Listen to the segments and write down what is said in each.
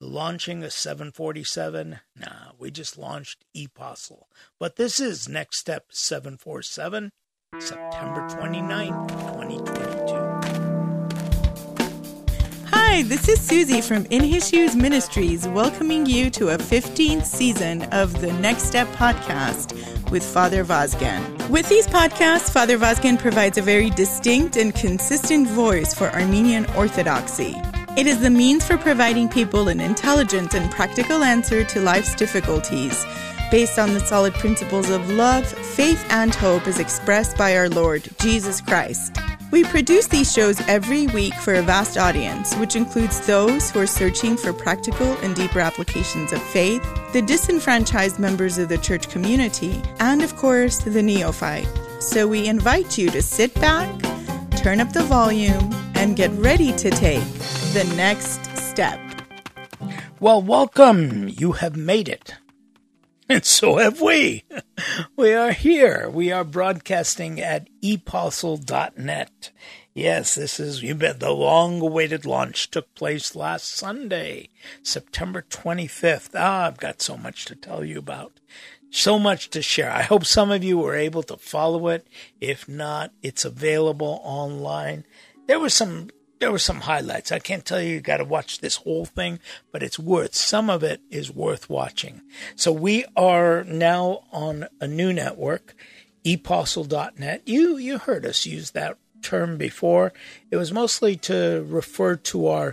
launching a 747? Nah, we just launched ePostle. But this is Next Step 747, September 29th, 2022. Hi, this is Susie from In His Shoes Ministries, welcoming you to a 15th season of the Next Step podcast with Father Vazgen. With these podcasts, Father Vazgen provides a very distinct and consistent voice for Armenian Orthodoxy. It is the means for providing people an intelligent and practical answer to life's difficulties, based on the solid principles of love, faith, and hope as expressed by our Lord, Jesus Christ. We produce these shows every week for a vast audience, which includes those who are searching for practical and deeper applications of faith, the disenfranchised members of the church community, and of course, the neophyte. So we invite you to sit back, turn up the volume, and get ready to take the next step. Well, welcome. You have made it. And so have we. We are here. We are broadcasting at ePostle.net. Yes, this is, you bet, the long-awaited launch took place last Sunday, September 25th. I've got so much to tell you about. So much to share. I hope some of you were able to follow it. If not, it's available online. There were some highlights. I can't tell you got to watch this whole thing, but some of it is worth watching. So we are now on a new network, ePostle.net. You heard us use that term before. It was mostly to refer to our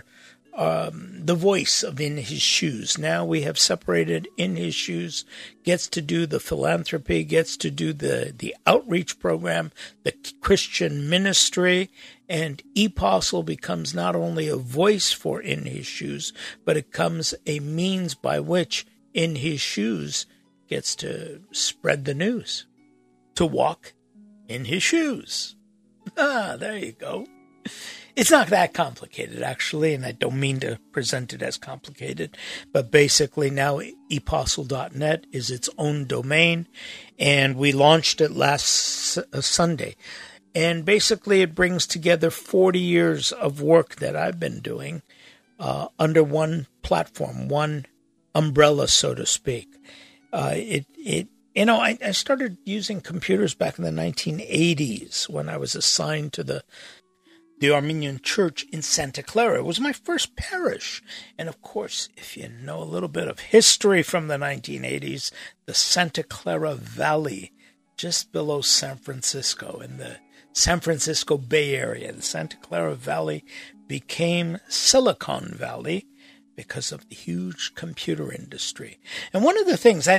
the voice of In His Shoes. Now we have separated In His Shoes, gets to do the philanthropy, gets to do the outreach program, the Christian ministry, and ePostle becomes not only a voice for In His Shoes, but it becomes a means by which In His Shoes gets to spread the news, to walk in His shoes. There you go. It's not that complicated, actually, and I don't mean to present it as complicated, but basically now ePostle.net is its own domain, and we launched it last Sunday. And basically it brings together 40 years of work that I've been doing under one platform, one umbrella, so to speak. I started using computers back in the 1980s when I was assigned to the Armenian Church in Santa Clara. It was my first parish. And of course, if you know a little bit of history from the 1980s, the Santa Clara Valley, just below San Francisco, in the San Francisco Bay Area, the Santa Clara Valley became Silicon Valley because of the huge computer industry. And one of the things,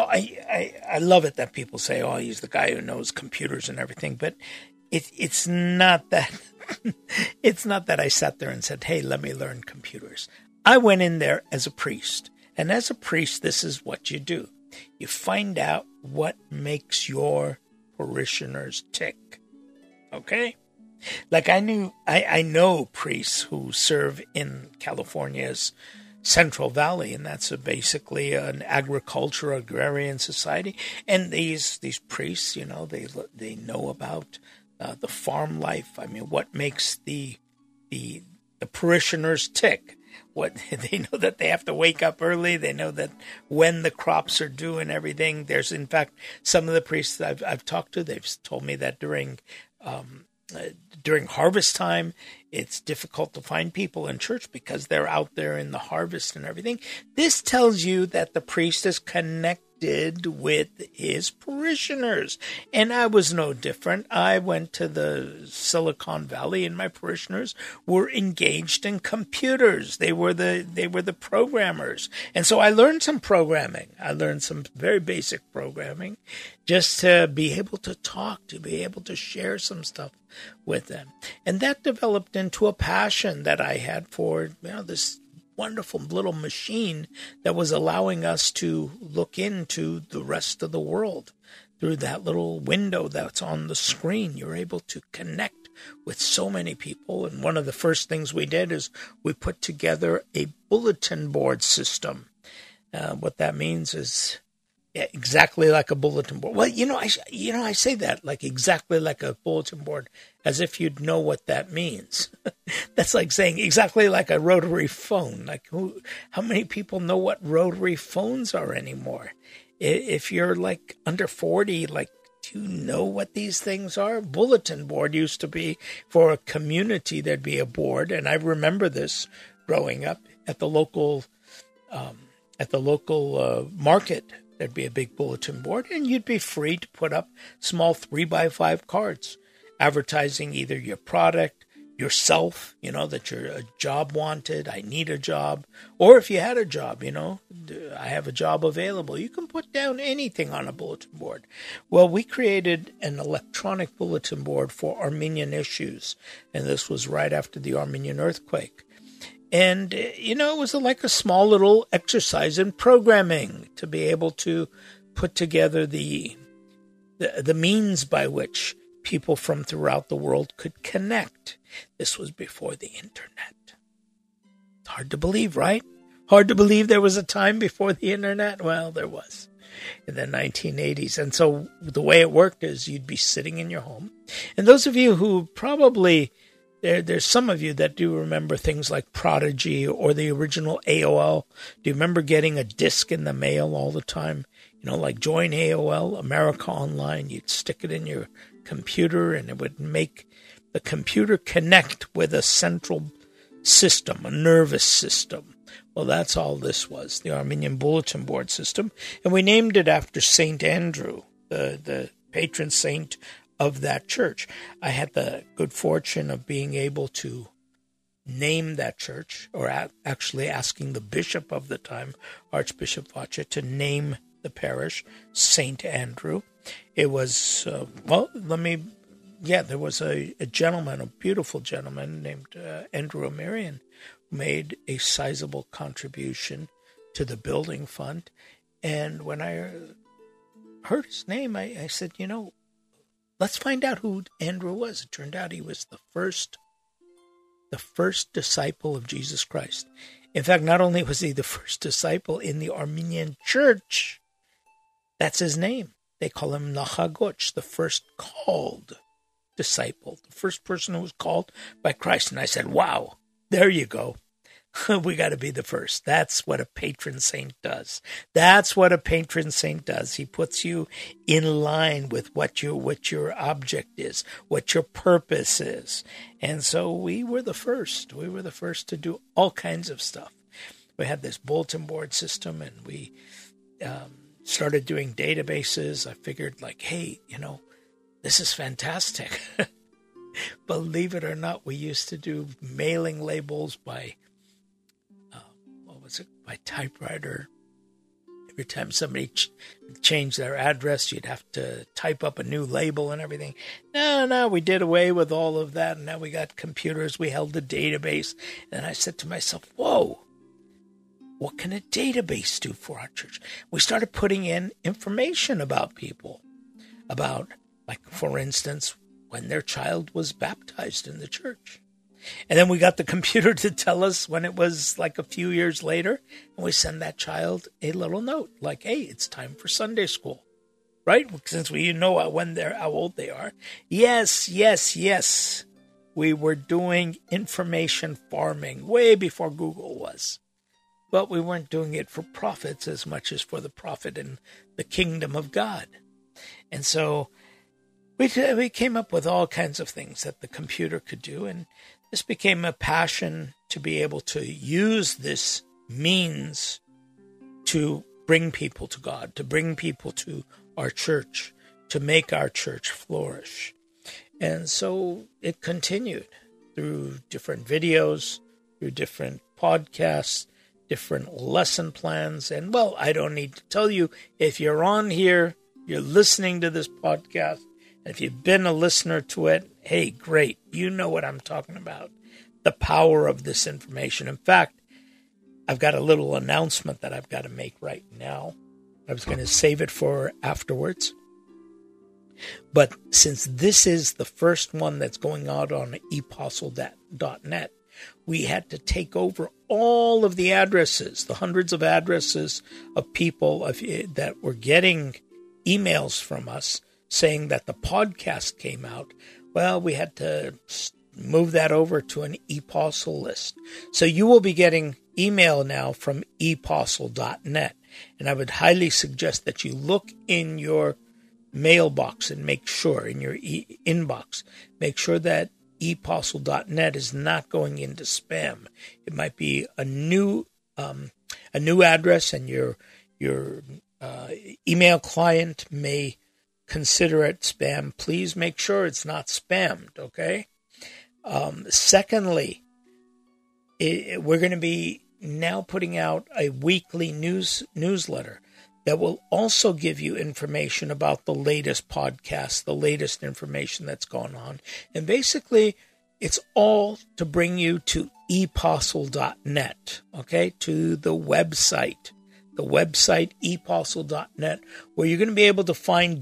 I love it that people say, oh, he's the guy who knows computers and everything, but it's not that. It's not that I sat there and said, hey, let me learn computers. I went in there as a priest. And as a priest, this is what you do. You find out what makes your parishioners tick. Okay? Like I know priests who serve in California's Central Valley, and that's basically an agricultural agrarian society. And these priests, they know about the farm life. I mean, what makes the parishioners tick? What they know that they have to wake up early. They know that when the crops are due and everything. There's, in fact, some of the priests I've talked to. They've told me that during harvest time, it's difficult to find people in church because they're out there in the harvest and everything. This tells you that the priest is connected with his parishioners. And I was no different. I went to the Silicon Valley and my parishioners were engaged in computers. They were the programmers. And so I learned some programming. I learned some very basic programming just to be able to talk, to be able to share some stuff with them. And that developed into a passion that I had for, this wonderful little machine that was allowing us to look into the rest of the world. Through that little window that's on the screen, you're able to connect with so many people. And one of the first things we did is we put together a bulletin board system. What that means is Yeah, exactly like a bulletin board. Well, I say that like exactly like a bulletin board, as if you'd know what that means. That's like saying exactly like a rotary phone. Like how many people know what rotary phones are anymore? If you're like under 40, like, do you know what these things are? Bulletin board used to be for a community. There'd be a board, and I remember this growing up at the local market. There'd be a big bulletin board, and you'd be free to put up small 3x5 cards advertising either your product, yourself, that you're a job wanted, I need a job, or if you had a job, I have a job available. You can put down anything on a bulletin board. Well, we created an electronic bulletin board for Armenian issues, and this was right after the Armenian earthquake. And, it was like a small little exercise in programming to be able to put together the means by which people from throughout the world could connect. This was before the internet. It's hard to believe, right? Hard to believe there was a time before the internet? Well, there was in the 1980s. And so the way it worked is you'd be sitting in your home. And those of you who probably... There's some of you that do remember things like Prodigy or the original AOL. Do you remember getting a disc in the mail all the time? Like Join AOL, America Online. You'd stick it in your computer and it would make the computer connect with a central system, a nervous system. Well, that's all this was, the Armenian Bulletin Board system. And we named it after St. Andrew, the patron saint of that church. I had the good fortune of being able to name that church, or actually asking the bishop of the time, Archbishop Vacha, to name the parish St. Andrew. It was, there was a gentleman, a beautiful gentleman named Andrew Amirian, who made a sizable contribution to the building fund. And when I heard his name, I said, let's find out who Andrew was. It turned out he was the first disciple of Jesus Christ. In fact, not only was he the first disciple in the Armenian church, that's his name. They call him Nachagoch, the first called disciple, the first person who was called by Christ. And I said, wow, there you go. We got to be the first. That's what a patron saint does. That's what a patron saint does. He puts you in line with what your object is, what your purpose is. And so we were the first. We were the first to do all kinds of stuff. We had this bulletin board system, and we started doing databases. I figured, hey, this is fantastic. Believe it or not, we used to do mailing labels by typewriter. Every time somebody changed their address, you'd have to type up a new label and everything. No, we did away with all of that, and now we got computers. We held a database, and I said to myself, whoa, what can a database do for our church? We started putting in information about people, about, for instance, when their child was baptized in the church. And then we got the computer to tell us when it was a few years later, and we send that child a little note like, hey, it's time for Sunday school, right? Since we know how old they are. Yes. We were doing information farming way before Google was. But we weren't doing it for profits as much as for the profit in the kingdom of God. And so we came up with all kinds of things that the computer could do, and this became a passion to be able to use this means to bring people to God, to bring people to our church, to make our church flourish. And so it continued through different videos, through different podcasts, different lesson plans. And, well, I don't need to tell you, if you're on here, you're listening to this podcast, and if you've been a listener to it, hey, great. You know what I'm talking about. The power of this information. In fact, I've got a little announcement that I've got to make right now. I was going to save it for afterwards. But since this is the first one that's going out on ePostle.net, we had to take over all of the addresses, the hundreds of addresses of people that were getting emails from us saying that the podcast came out. Well, we had to move that over to an ePostle list. So you will be getting email now from ePostle.net. And I would highly suggest that you look in your mailbox and make sure, in your inbox, make sure that ePostle.net is not going into spam. It might be a new address, and your email client may consider it spam. Please make sure it's not spammed, okay? Secondly, we're going to be now putting out a weekly newsletter that will also give you information about the latest podcasts, the latest information that's going on. And basically, it's all to bring you to ePostle.net, okay, to the website ePostle.net, where you're going to be able to find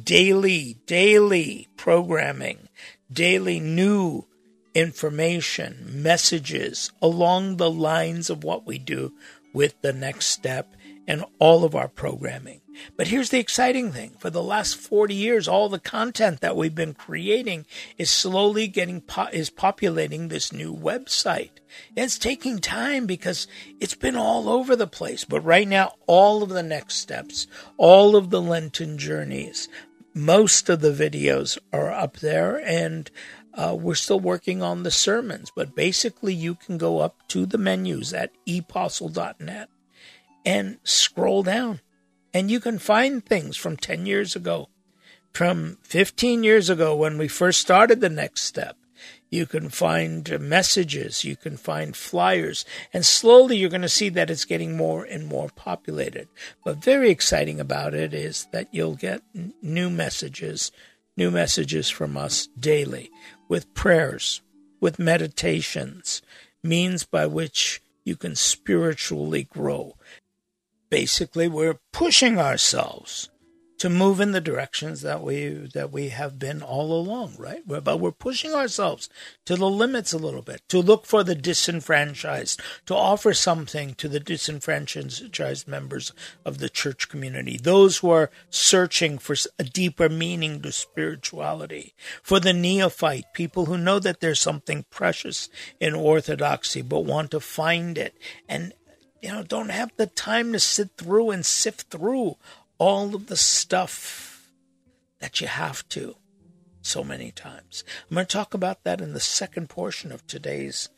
daily programming, daily new information, messages along the lines of what we do with The Next Step and all of our programming. But here's the exciting thing. For the last 40 years, all the content that we've been creating is slowly populating this new website. And it's taking time because it's been all over the place. But right now, all of the next steps, all of the Lenten journeys, most of the videos are up there, and we're still working on the sermons. But basically, you can go up to the menus at ePostle.net and scroll down, and you can find things from 10 years ago, from 15 years ago when we first started The Next Step. You can find messages, you can find flyers, and slowly you're going to see that it's getting more and more populated. But very exciting about it is that you'll get new messages from us daily, with prayers, with meditations, means by which you can spiritually grow. Basically, we're pushing ourselves to move in the directions that we have been all along, right? But we're pushing ourselves to the limits a little bit, to look for the disenfranchised, to offer something to the disenfranchised members of the church community, those who are searching for a deeper meaning to spirituality, for the neophyte, people who know that there's something precious in orthodoxy but want to find it, and don't have the time to sit through and sift through all of the stuff that you have to so many times. I'm going to talk about that in the second portion of today's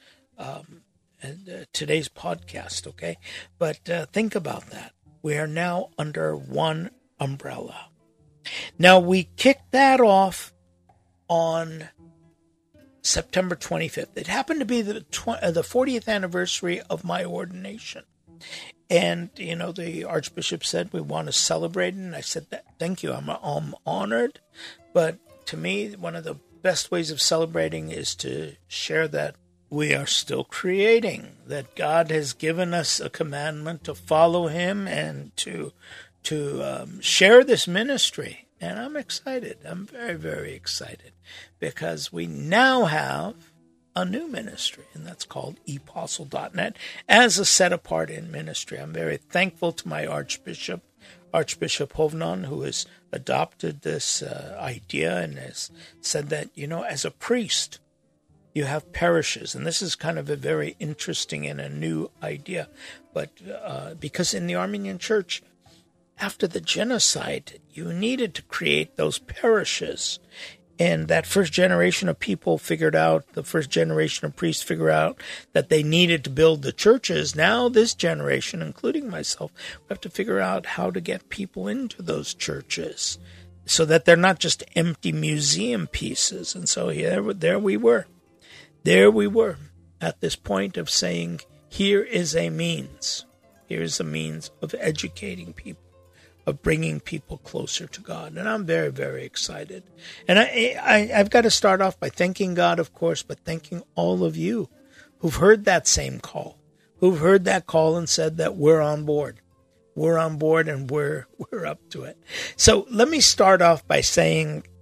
podcast, okay? But think about that. We are now under one umbrella. Now, we kicked that off on September 25th. It happened to be the 40th anniversary of my ordination. And, the Archbishop said, we want to celebrate. And I said, thank you. I'm honored. But to me, one of the best ways of celebrating is to share that we are still creating, that God has given us a commandment to follow him and to share this ministry. And I'm excited. I'm very, very excited because we now have a new ministry, and that's called ePostle.net, as a set-apart-in ministry. I'm very thankful to my Archbishop Hovnon, who has adopted this idea and has said that, as a priest, you have parishes, and this is kind of a very interesting and a new idea, but because in the Armenian Church, after the genocide, you needed to create those parishes. And that first generation of people the first generation of priests figured out that they needed to build the churches. Now this generation, including myself, we have to figure out how to get people into those churches so that they're not just empty museum pieces. And so there we were. There we were at this point of saying, here is a means. Here is a means of educating people, of bringing people closer to God. And I'm very, very excited. And I've got to start off by thanking God, of course, but thanking all of you who've heard that same call, who've heard that call and said that we're on board. We're on board and we're up to it. So let me start off by saying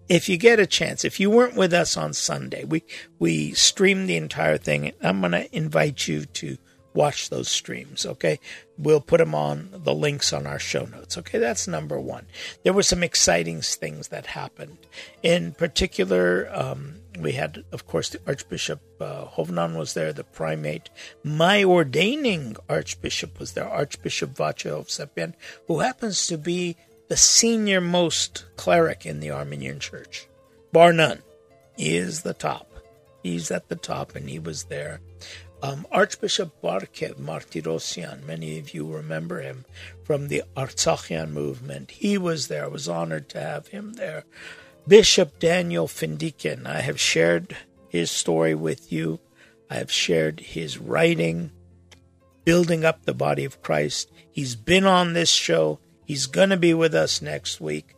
if you get a chance, if you weren't with us on Sunday, we streamed the entire thing. I'm going to invite you to watch those streams, okay? We'll put them on the links on our show notes, okay? That's number one. There were some exciting things that happened. In particular, we had, of course, the Archbishop Hovnan was there, the primate. My ordaining archbishop was there, Archbishop Vaclav Sepian, who happens to be the senior most cleric in the Armenian Church, bar none. He is the top. He's at the top, and he was there. Archbishop Barkev Martirosyan, many of you remember him from the Artsakhian movement. He was there. I was honored to have him there. Bishop Daniel Findikin, I have shared his story with you. I have shared his writing, building up the body of Christ. He's been on this show. He's going to be with us next week.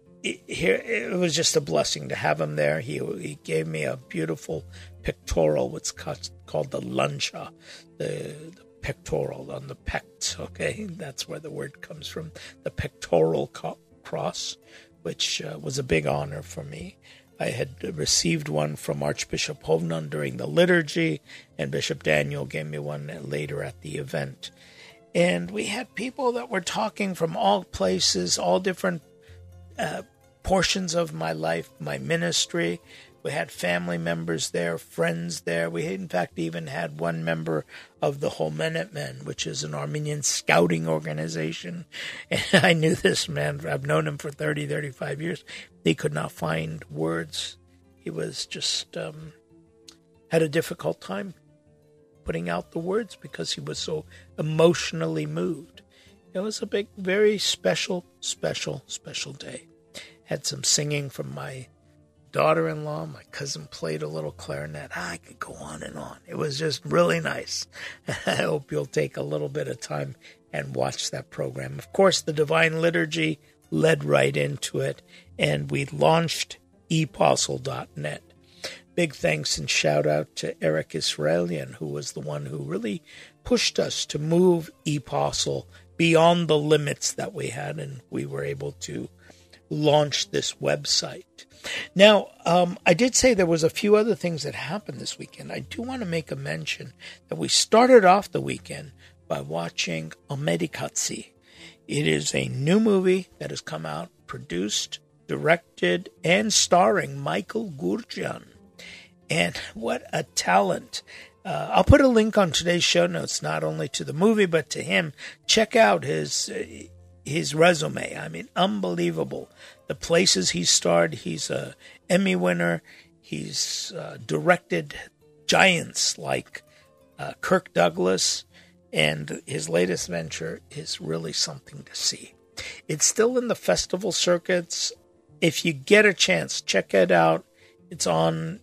It was just a blessing to have him there. He gave me a beautiful pictorial, what's called the lancha, the pectoral on the pect, okay? That's where the word comes from, the pectoral cross, which was a big honor for me. I had received one from Archbishop Hovnan during the liturgy, and Bishop Daniel gave me one later at the event. And we had people that were talking from all places, all different portions of my life, my ministry. We had family members there, friends there. We, in fact, even had one member of the Holmenet Men, which is an Armenian scouting organization. And I knew this man. I've known him for 30, 35 years. He could not find words. He was just had a difficult time putting out the words because he was so emotionally moved. It was a big, very special day. Had some singing from my daughter-in-law. My cousin played a little clarinet. I could go on and on. It was just really nice. I hope you'll take a little bit of time and watch that program. Of course, the Divine Liturgy led right into it, and we launched eParsel.net. Big thanks and shout out to Eric Israelian, who was the one who really pushed us to move eParsel beyond the limits that we had, and we were able to launch this website. Now, I did say there was a few other things that happened this weekend. I do want to make a mention that we started off the weekend by watching Amerikatsi. It is a new movie that has come out, produced, directed, and starring Michael Gurjan. And what a talent. I'll put a link on today's show notes, not only to the movie, but to him. Check out his resume. I mean, unbelievable. The places he starred, he's an Emmy winner. He's directed giants like Kirk Douglas, and his latest venture is really something to see. It's still in the festival circuits. If you get a chance, check it out. It's online.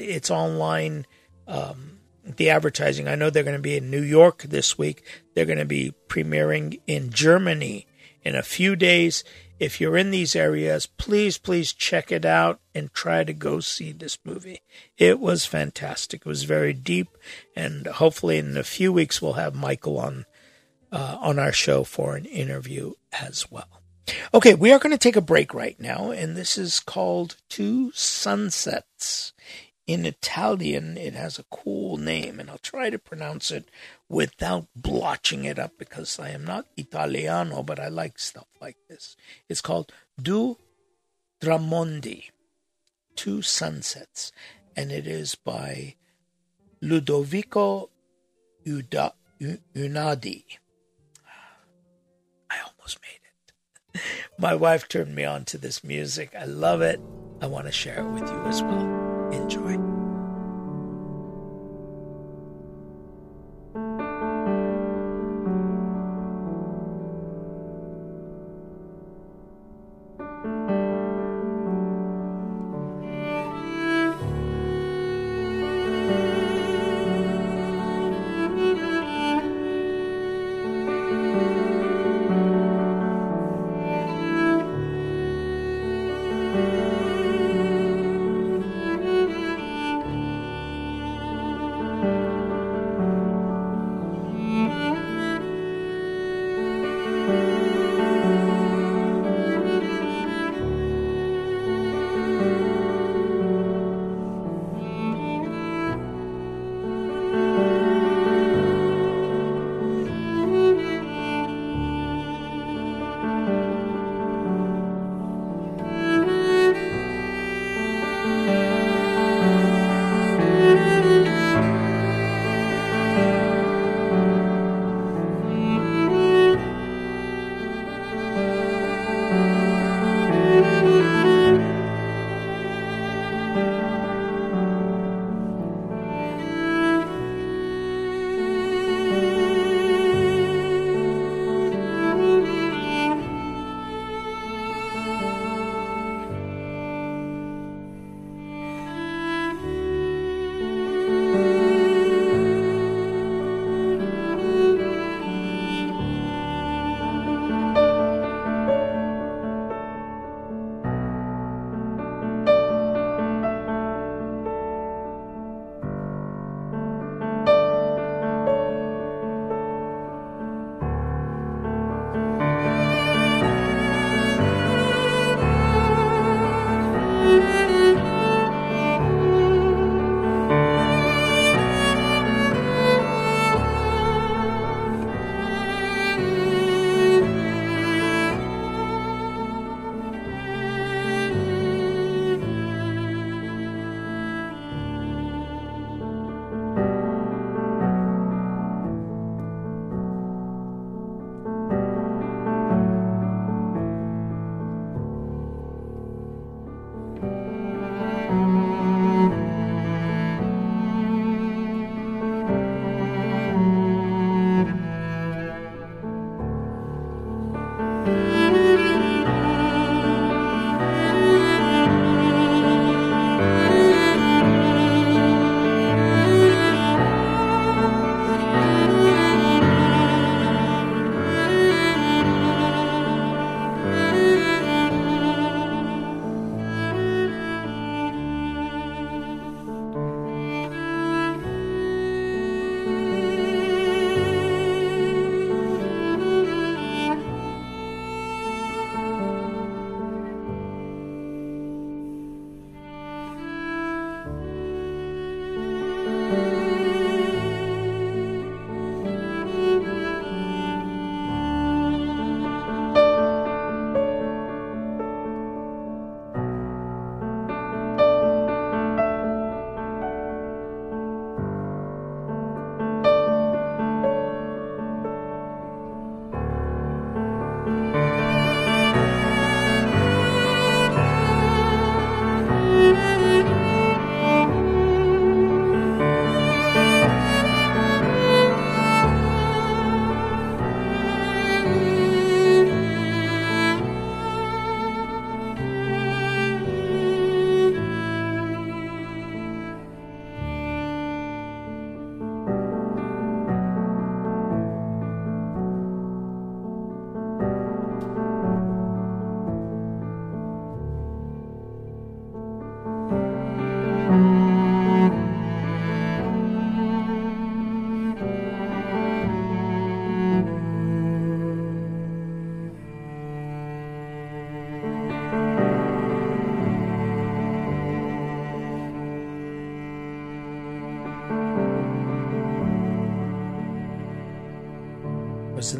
The advertising. I know they're going to be in New York this week. They're going to be premiering in Germany in a few days. If you're in these areas, please check it out and try to go see this movie. It was fantastic. It was very deep, and hopefully in a few weeks we'll have Michael on our show for an interview as well. Okay, we are going to take a break right now, and this is called Two Sunsets. In Italian, it has a cool name, and I'll try to pronounce it without blotching it up because I am not Italiano, but I like stuff like this. It's called Due Tramonti, Two Sunsets, and it is by Ludovico Unadi. I almost made it. My wife turned me on to this music. I love it. I want to share it with you as well. Enjoy.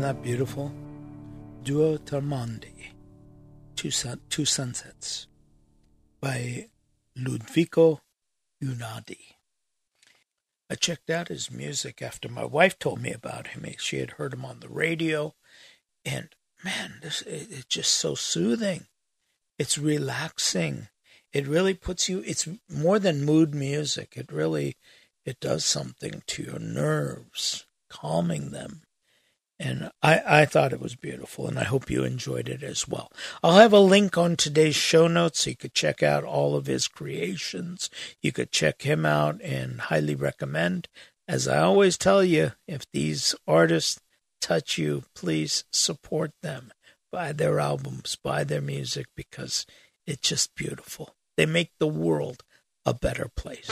that beautiful? Due Tramondi, Two Sunsets, by Ludovico Einaudi. I checked out his music after my wife told me about him. She had heard him on the radio, and man, it's just so soothing. It's relaxing. It really puts you, it's more than mood music. It does something to your nerves, calming them. And I thought it was beautiful, and I hope you enjoyed it as well. I'll have a link on today's show notes so you could check out all of his creations. You could check him out and highly recommend. As I always tell you, if these artists touch you, please support them. Buy their albums, buy their music, because it's just beautiful. They make the world a better place.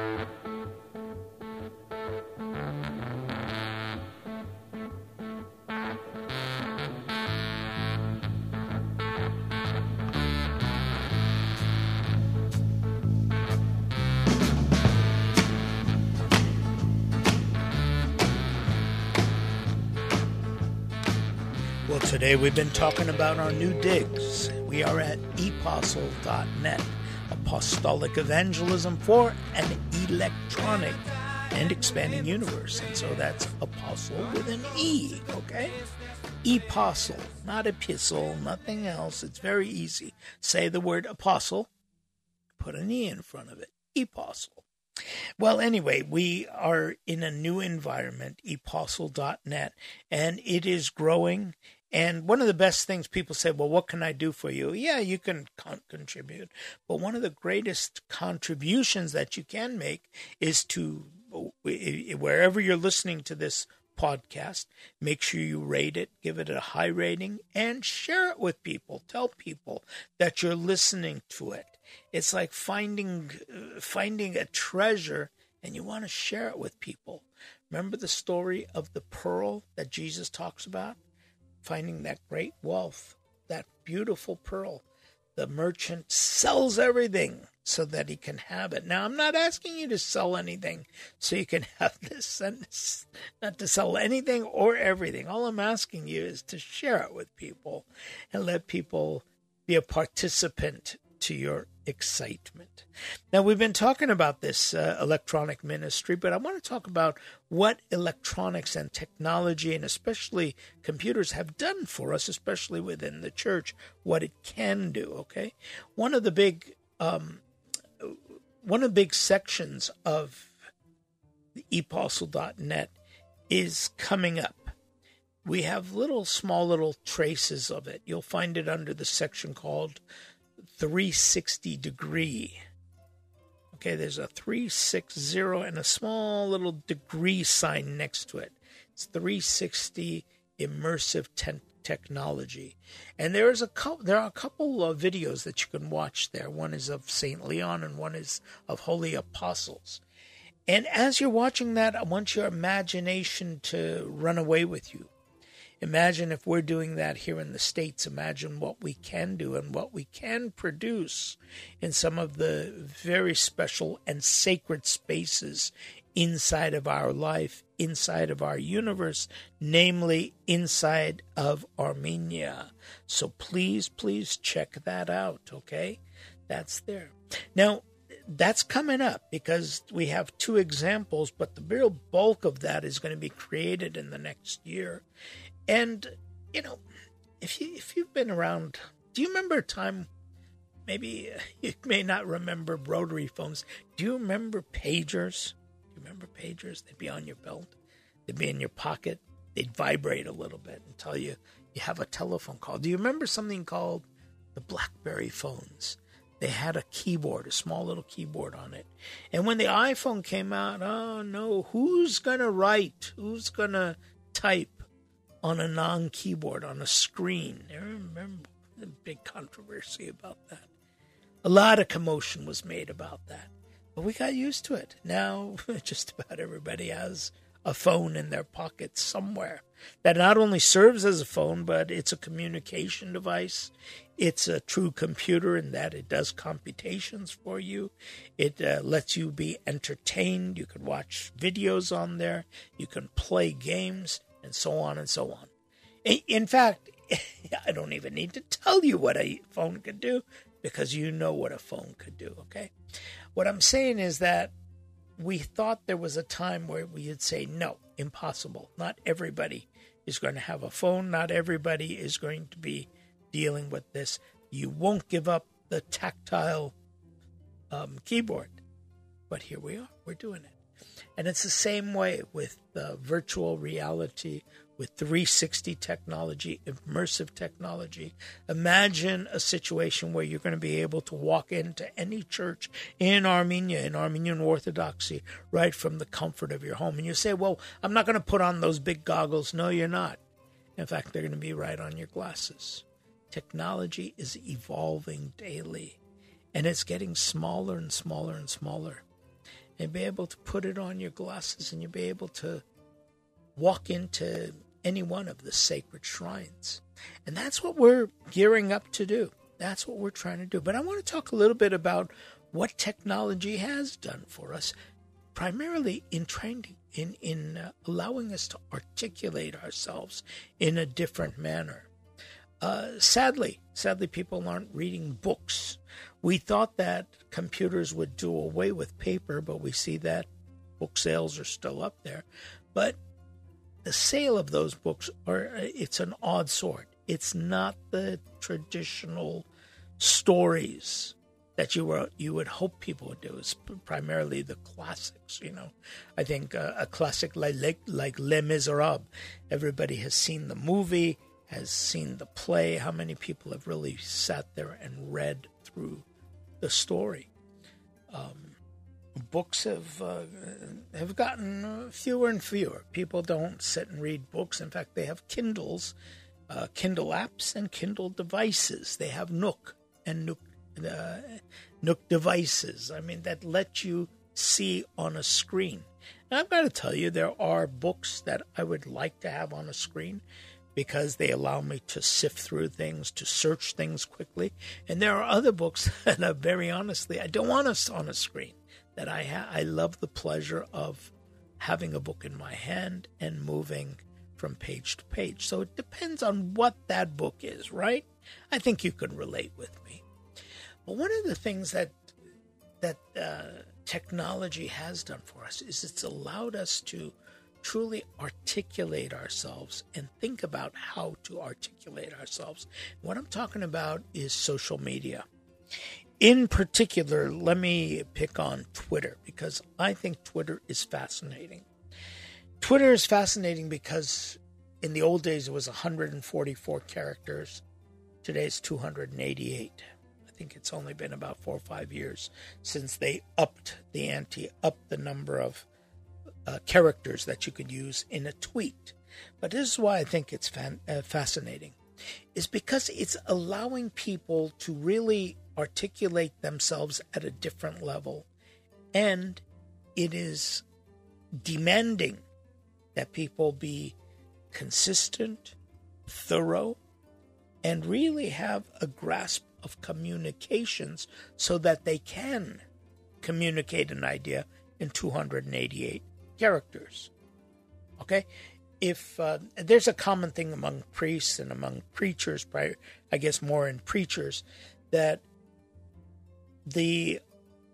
Well, today we've been talking about our new digs. We are at epostle.net, apostolic evangelism for an electronic and expanding universe. And so that's apostle with an E, okay? Epostle, not epistle, nothing else. It's very easy. Say the word apostle, put an E in front of it. Epostle. Well, anyway, we are in a new environment, epostle.net, and it is growing. And one of the best things people say, well, what can I do for you? Yeah, you can contribute. But one of the greatest contributions that you can make is to, wherever you're listening to this podcast, make sure you rate it, give it a high rating, and share it with people. Tell people that you're listening to it. It's like finding a treasure, and you want to share it with people. Remember the story of the pearl that Jesus talks about? Finding that great wealth, that beautiful pearl. The merchant sells everything so that he can have it. Now, I'm not asking you to sell anything so you can have this, and not to sell anything or everything. All I'm asking you is to share it with people and let people be a participant to your excitement. Now, we've been talking about this electronic ministry, but I want to talk about what electronics and technology, and especially computers, have done for us, especially within the church, what it can do, okay? One of the big sections of the epostle.net is coming up. We have small little traces of it. You'll find it under the section called 360 degree. Okay, there's a 360 and a small little degree sign next to it. It's 360 immersive technology. And there are a couple of videos that you can watch there. One is of St. Leon and one is of Holy Apostles. And as you're watching that, I want your imagination to run away with you. Imagine if we're doing that here in the States. Imagine what we can do and what we can produce in some of the very special and sacred spaces inside of our life, inside of our universe, namely inside of Armenia. So please check that out, okay? That's there. Now, that's coming up because we have two examples, but the real bulk of that is going to be created in the next year. And, if you've been around, do you remember a time, maybe you may not remember rotary phones. Do you remember pagers? Do you remember pagers? They'd be on your belt. They'd be in your pocket. They'd vibrate a little bit and tell you you have a telephone call. Do you remember something called the BlackBerry phones? They had a keyboard, a small little keyboard on it. And when the iPhone came out, oh no, who's going to write? Who's going to type on a non-keyboard, on a screen? I remember the big controversy about that. A lot of commotion was made about that. But we got used to it. Now, just about everybody has a phone in their pocket somewhere that not only serves as a phone, but it's a communication device. It's a true computer in that it does computations for you. It lets you be entertained. You can watch videos on there. You can play games, and so on and so on. In fact, I don't even need to tell you what a phone could do because you know what a phone could do, okay? What I'm saying is that we thought there was a time where we would say, no, impossible. Not everybody is going to have a phone. Not everybody is going to be dealing with this. You won't give up the tactile keyboard. But here we are. We're doing it. And it's the same way with virtual reality, with 360 technology, immersive technology. Imagine a situation where you're going to be able to walk into any church in Armenia, in Armenian Orthodoxy, right from the comfort of your home. And you say, well, I'm not going to put on those big goggles. No, you're not. In fact, they're going to be right on your glasses. Technology is evolving daily, and it's getting smaller and smaller and smaller. And be able to put it on your glasses, and you'll be able to walk into any one of the sacred shrines. And that's what we're gearing up to do. That's what we're trying to do. But I want to talk a little bit about what technology has done for us, primarily in training, in allowing us to articulate ourselves in a different manner. Sadly, people aren't reading books. We thought that computers would do away with paper, but we see that book sales are still up there. But the sale of those books it's an odd sort. It's not the traditional stories that you would hope people would do. It's primarily the classics, I think a classic like Les Miserables. Everybody has seen the movie, has seen the play. How many people have really sat there and read through the story? Books have gotten fewer and fewer. People don't sit and read books. In fact, they have Kindles, Kindle apps, and Kindle devices. They have Nook and Nook devices. I mean, that let you see on a screen. And I've got to tell you, there are books that I would like to have on a screen because they allow me to sift through things, to search things quickly. And there are other books that, very honestly, I don't want us on a screen. That I love the pleasure of having a book in my hand and moving from page to page. So it depends on what that book is, right? I think you can relate with me. But one of the things that technology has done for us is it's allowed us to truly articulate ourselves and think about how to articulate ourselves. What I'm talking about is social media. In particular, let me pick on Twitter because I think Twitter is fascinating. Twitter is fascinating because in the old days it was 144 characters. Today it's 288. I think it's only been about 4 or 5 years since they upped the ante, upped the number of characters that you could use in a tweet. But this is why I think it's fascinating. Is because it's allowing people to really articulate themselves at a different level. And it is demanding that people be consistent, thorough, and really have a grasp of communications so that they can communicate an idea in 288 characters. Okay? If there's a common thing among priests and among preachers, I guess more in preachers, that the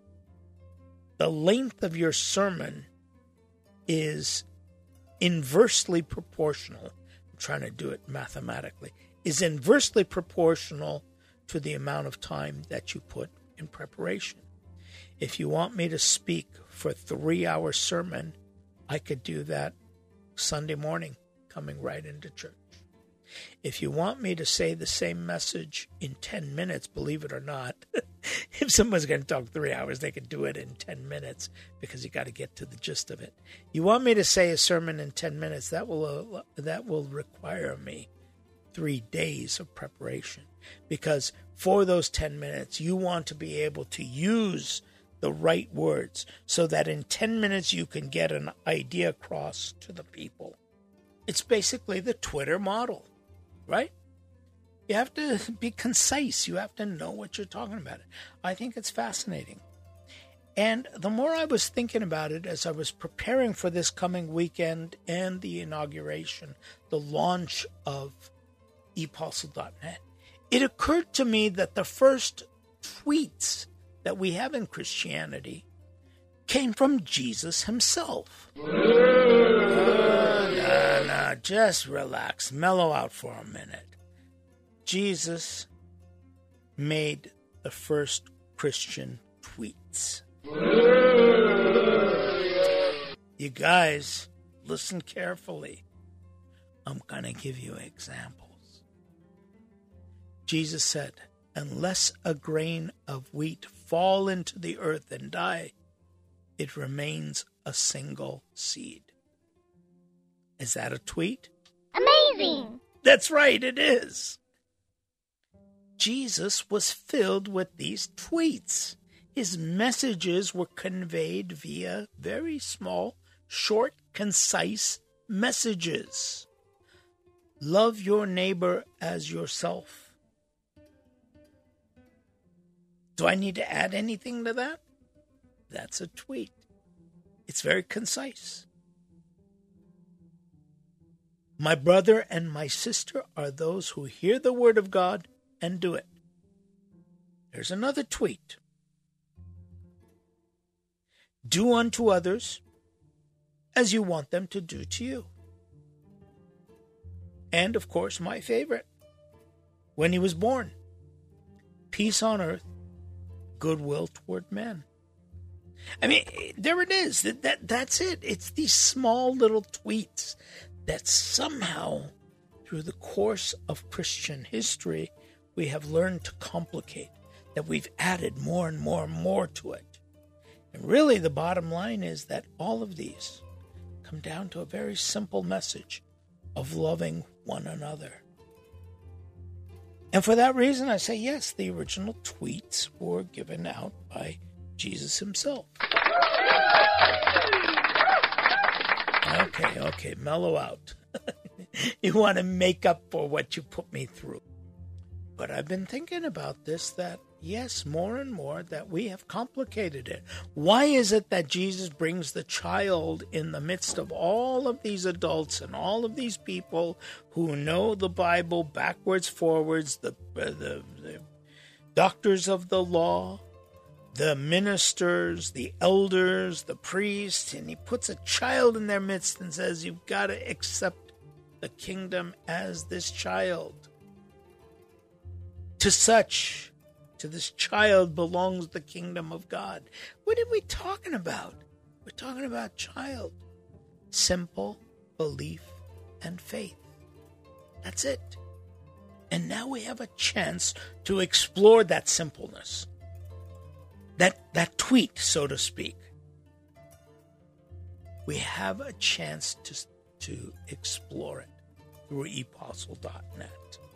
length of your sermon is inversely proportional. I'm trying to do it mathematically. Is inversely proportional to the amount of time that you put in preparation. If you want me to speak for a 3-hour sermon, I could do that Sunday morning, coming right into church. If you want me to say the same message in 10 minutes, believe it or not, if someone's going to talk 3 hours, they can do it in 10 minutes because you got to get to the gist of it. You want me to say a sermon in 10 minutes, that will require me 3 days of preparation, because for those 10 minutes, you want to be able to use the right words so that in 10 minutes you can get an idea across to the people. It's basically the Twitter model, right? You have to be concise. You have to know what you're talking about. I think it's fascinating. And the more I was thinking about it as I was preparing for this coming weekend and the inauguration, the launch of eParsel.net, it occurred to me that the first tweets that we have in Christianity came from Jesus himself. No, just relax, mellow out for a minute. Jesus made the first Christian tweets. You guys, listen carefully. I'm going to give you examples. Jesus said, unless a grain of wheat fall into the earth and die, it remains a single seed. Is that a tweet? Amazing! That's right, it is. Jesus was filled with these tweets. His messages were conveyed via very small, short, concise messages. Love your neighbor as yourself. Do I need to add anything to that? That's a tweet. It's very concise. My brother and my sister are those who hear the word of God and do it. There's another tweet. Do unto others as you want them to do to you. And, of course, my favorite, when he was born. Peace on earth, goodwill toward men. I mean, there it is. That's it. It's these small little tweets that somehow, through the course of Christian history, we have learned to complicate, that we've added more and more and more to it. And really, the bottom line is that all of these come down to a very simple message of loving one another. And for that reason, I say, yes, the original tweets were given out by Jesus himself. Okay, mellow out. You want to make up for what you put me through. But I've been thinking about this, that yes, more and more, that we have complicated it. Why is it that Jesus brings the child in the midst of all of these adults and all of these people who know the Bible backwards, forwards, the doctors of the law, the ministers, the elders, the priests, and he puts a child in their midst and says, you've got to accept the kingdom as this child. To this child belongs the kingdom of God. What are we talking about? We're talking about child. Simple belief and faith. That's it. And now we have a chance to explore that simpleness. That tweet, so to speak. We have a chance to explore it through eParsel.net.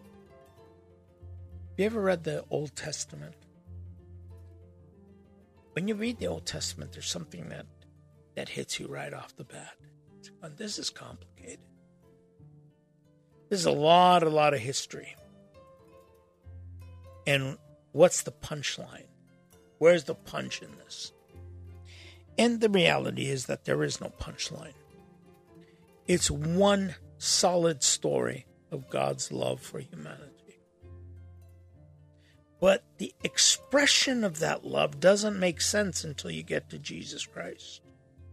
Have you ever read the Old Testament? When you read the Old Testament, there's something that hits you right off the bat. This is complicated. There's a lot of history. And what's the punchline? Where's the punch in this? And the reality is that there is no punchline. It's one solid story of God's love for humanity. But the expression of that love doesn't make sense until you get to Jesus Christ.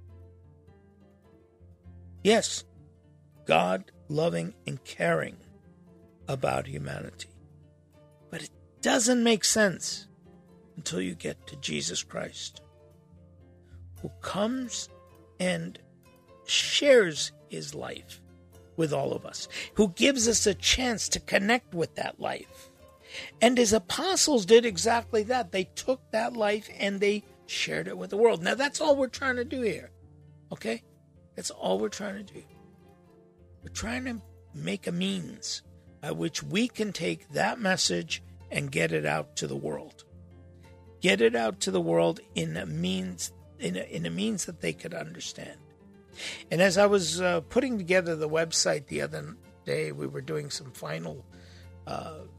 Yes, God loving and caring about humanity. But it doesn't make sense until you get to Jesus Christ, who comes and shares his life with all of us, who gives us a chance to connect with that life. And his apostles did exactly that. They took that life and they shared it with the world. Now, that's all we're trying to do here. Okay? That's all we're trying to do. We're trying to make a means by which we can take that message and get it out to the world. Get it out to the world in a means that they could understand. And as I was putting together the website the other day, we were doing some final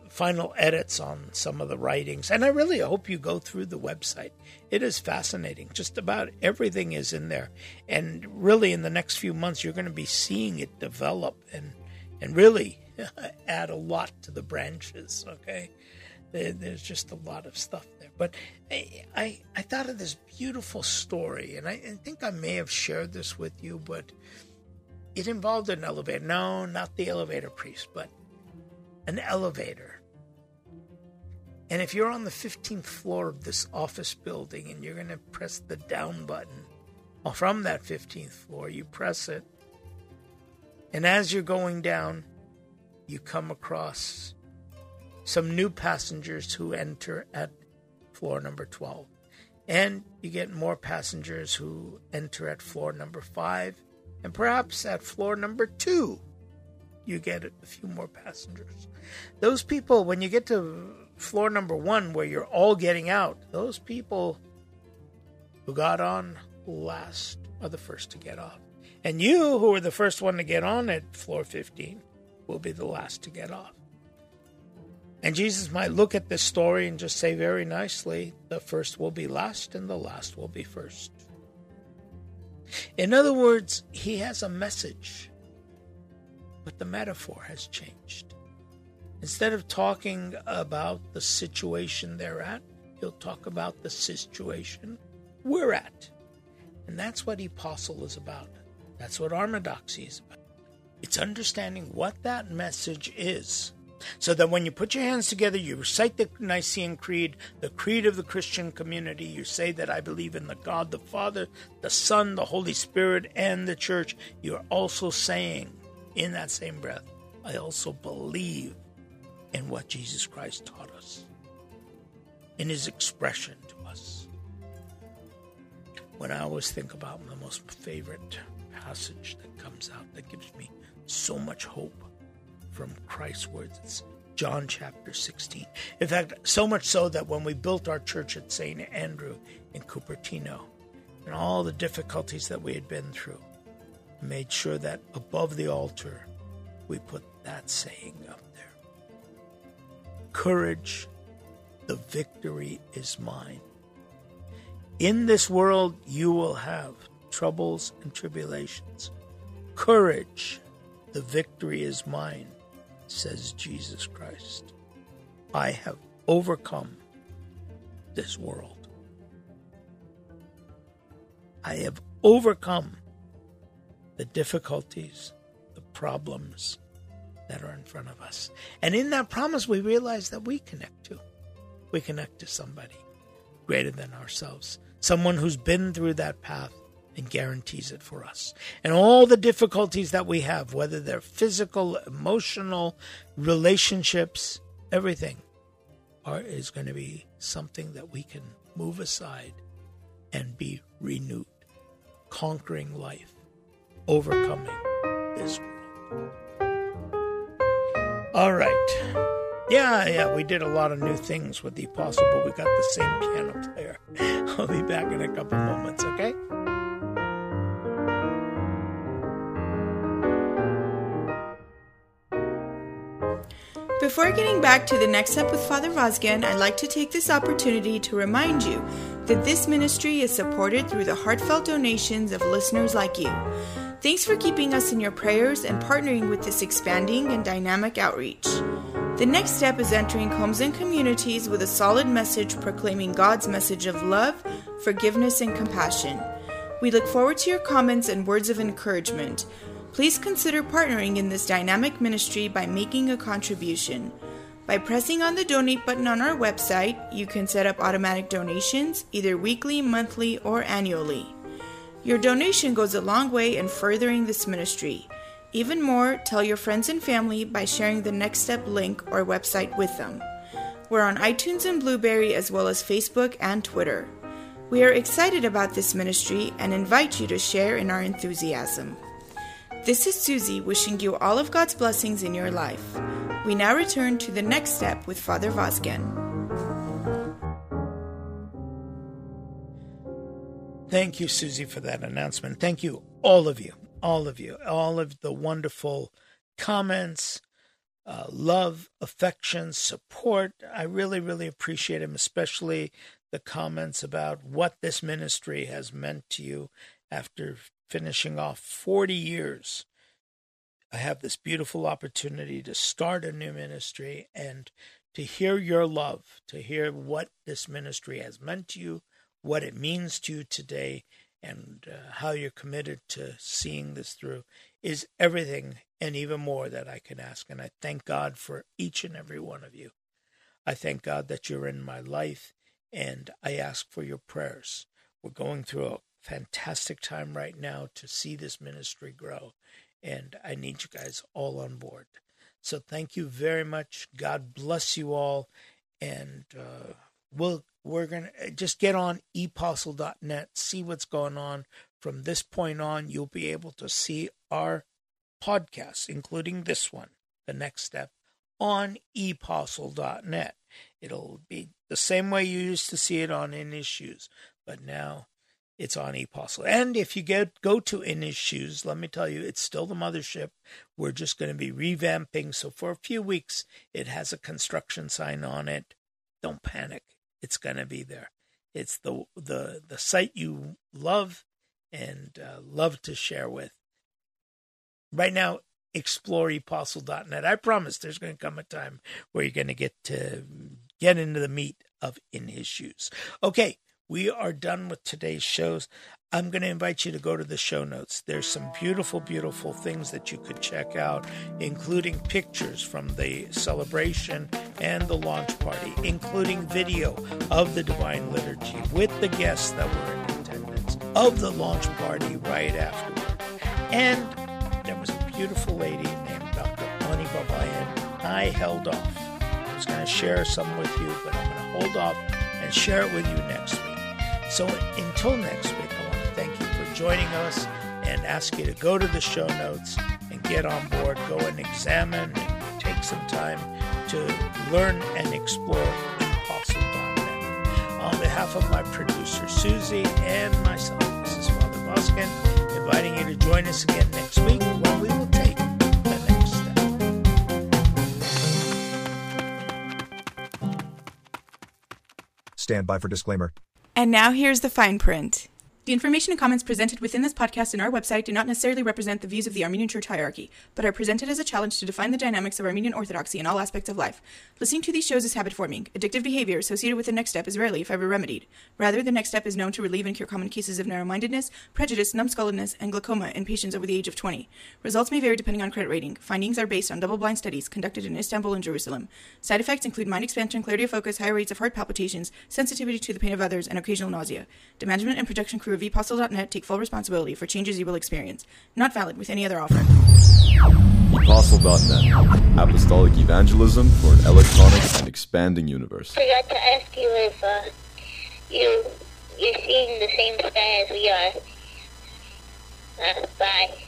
final edits on some of the writings. And I really hope you go through the website. It is fascinating. Just about everything is in there. And really, in the next few months, you're going to be seeing it develop and really add a lot to the branches, okay? There's just a lot of stuff there. But I thought of this beautiful story, and I think I may have shared this with you, but it involved an elevator. No, not the elevator priest, but an elevator. And if you're on the 15th floor of this office building and you're going to press the down button from that 15th floor, you press it. And as you're going down, you come across some new passengers who enter at floor number 12. And you get more passengers who enter at floor number 5. And perhaps at floor number 2, you get a few more passengers. Those people, when you get to floor number 1, where you're all getting out, those people who got on last are the first to get off. And you, who were the first one to get on at floor 15, will be the last to get off. And Jesus might look at this story and just say very nicely, the first will be last and the last will be first. In other words, he has a message, but the metaphor has changed. Instead of talking about the situation they're at, he'll talk about the situation we're at. And that's what Apostle is about. That's what Armadoxy is about. It's understanding what that message is, so that when you put your hands together, you recite the Nicene Creed, the creed of the Christian community, you say that I believe in the God, the Father, the Son, the Holy Spirit, and the Church. You're also saying, in that same breath, I also believe in what Jesus Christ taught us, in his expression to us. When I always think about the most favorite passage that comes out that gives me so much hope from Christ's words, it's John chapter 16. In fact, so much so that when we built our church at St. Andrew in Cupertino, and all the difficulties that we had been through, made sure that above the altar we put that saying up there. Courage, the victory is mine. In this world you will have troubles and tribulations. Courage, the victory is mine, says Jesus Christ. I have overcome this world. I have overcome the difficulties, the problems that are in front of us. And in that promise, we realize that we connect to. We connect to somebody greater than ourselves, someone who's been through that path and guarantees it for us. And all the difficulties that we have, whether they're physical, emotional, relationships, everything is going to be something that we can move aside and be renewed, conquering life, overcoming this world. All right. Yeah, we did a lot of new things with the Apostle, but we got the same piano player. I'll be back in a couple moments, okay? Before getting back to the next step with Father Vazgen, I'd like to take this opportunity to remind you that this ministry is supported through the heartfelt donations of listeners like you. Thanks for keeping us in your prayers and partnering with this expanding and dynamic outreach. The next step is entering homes and communities with a solid message proclaiming God's message of love, forgiveness, and compassion. We look forward to your comments and words of encouragement. Please consider partnering in this dynamic ministry by making a contribution. By pressing on the donate button on our website, you can set up automatic donations, either weekly, monthly, or annually. Your donation goes a long way in furthering this ministry. Even more, tell your friends and family by sharing the Next Step link or website with them. We're on iTunes and Blueberry as well as Facebook and Twitter. We are excited about this ministry and invite you to share in our enthusiasm. This is Susie wishing you all of God's blessings in your life. We now return to the Next Step with Father Vazgen. Thank you, Susie, for that announcement. Thank you, all of the wonderful comments, love, affection, support. I really, really appreciate them, especially the comments about what this ministry has meant to you after finishing off 40 years. I have this beautiful opportunity to start a new ministry and to hear your love, to hear what this ministry has meant to you, what it means to you today, and how you're committed to seeing this through is everything and even more that I can ask. And I thank God for each and every one of you. I thank God that you're in my life, and I ask for your prayers. We're going through a fantastic time right now to see this ministry grow, and I need you guys all on board. So thank you very much. God bless you all, and we're going to just get on ePostle.net, see what's going on. From this point on, you'll be able to see our podcasts, including this one, The Next Step, on ePostle.net. It'll be the same way you used to see it on In His Shoes, but now it's on ePostle. And if you go to In His Shoes, let me tell you, it's still the mothership. We're just going to be revamping. So for a few weeks, it has a construction sign on it. Don't panic. It's going to be there. It's the site you love and love to share with. Right now, explore ePostle.net. I promise there's going to come a time where you're going to get into the meat of In His Shoes. Okay, we are done with today's shows. I'm going to invite you to go to the show notes. There's some beautiful, beautiful things that you could check out, including pictures from the celebration and the launch party, including video of the Divine Liturgy with the guests that were in attendance, of the launch party right afterward. And there was a beautiful lady named Dr. Ani Babayan. I held off. I was going to share some with you, but I'm going to hold off and share it with you next week. So until next week, I want to thank you for joining us and ask you to go to the show notes and get on board. Go and examine and take some time to learn and explore ePostle.net. On behalf of my producer, Susie, and myself, this is Father Vazgen, inviting you to join us again next week when we will take the next step. Stand by for disclaimer. And now here's the fine print. The information and comments presented within this podcast and our website do not necessarily represent the views of the Armenian Church hierarchy, but are presented as a challenge to define the dynamics of Armenian Orthodoxy in all aspects of life. Listening to these shows is habit-forming. Addictive behavior associated with the next step is rarely, if ever, remedied. Rather, the next step is known to relieve and cure common cases of narrow-mindedness, prejudice, numbskulledness, and glaucoma in patients over the age of 20. Results may vary depending on credit rating. Findings are based on double-blind studies conducted in Istanbul and Jerusalem. Side effects include mind expansion, clarity of focus, higher rates of heart palpitations, sensitivity to the pain of others, and occasional nausea. The management and production crew of ePostle.net take full responsibility for changes you will experience. Not valid with any other offer. ePostle.net, apostolic evangelism for an electronic and expanding universe. I forgot to ask you if you're seeing the same sky as we are. Bye.